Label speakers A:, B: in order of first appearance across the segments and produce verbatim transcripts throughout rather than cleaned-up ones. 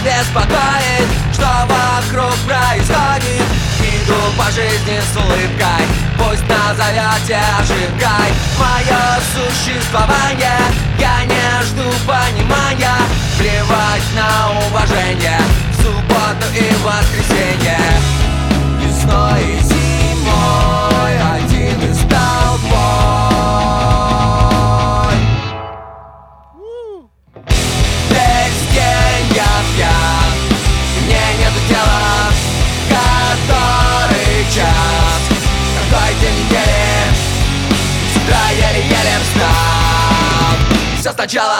A: беспокоит, что вокруг происходит. Иду по жизни с улыбкой, пусть назовете ошибкой мое существование. Я не жду понимания, плевать на уважение в субботу и воскресенье. Весной и зимой один из толпой. Весь день я пьян, мне нету дела, который час, какой день недели. С утра еле-еле встал. Все сначала.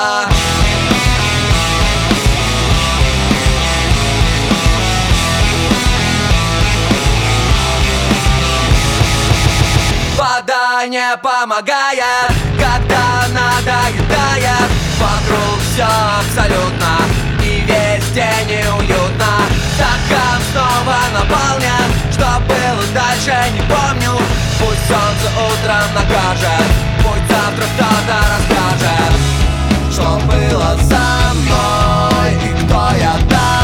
A: Вода не помогает, когда надоедает. Вокруг все абсолютно, и весь день неуютно. Стакан снова наполнен, что было дальше не помню. Пусть солнце утром накажет, пусть завтра кто-то расскажет, что было со мной и кто я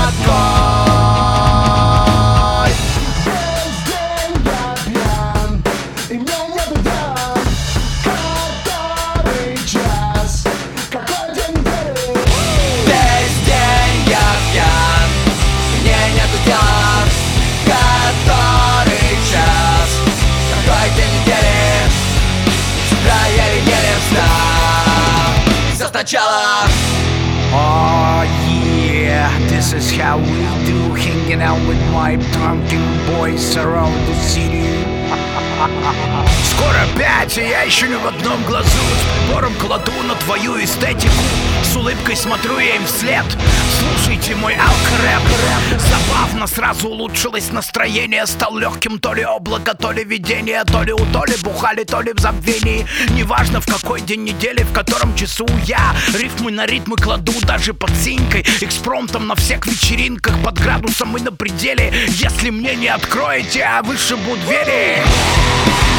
A: такой.
B: Весь день я пьян, и мне нету дела, который час, какой день недели.
A: Весь день я пьян, мне нету дела, который час, какой день недели. С утра еле-еле встал. Все сначала.
C: Oh yeah, this is how we do, hanging out with my drunken boys around the city. Скоро пять, и я еще не в одном глазу. С прибором кладу на твою эстетику, с улыбкой смотрю я им вслед. Слушайте мой алк-рэп. Забавно, сразу улучшилось настроение. Стал легким то ли облако, то ли видение. То ли у Толи бухали, то ли в забвении. Неважно в какой день недели, в котором часу я рифмы на ритмы кладу даже под синькой. Экспромтом на всех вечеринках, под градусом и на пределе. Если мне не откроете, а вышибу двери.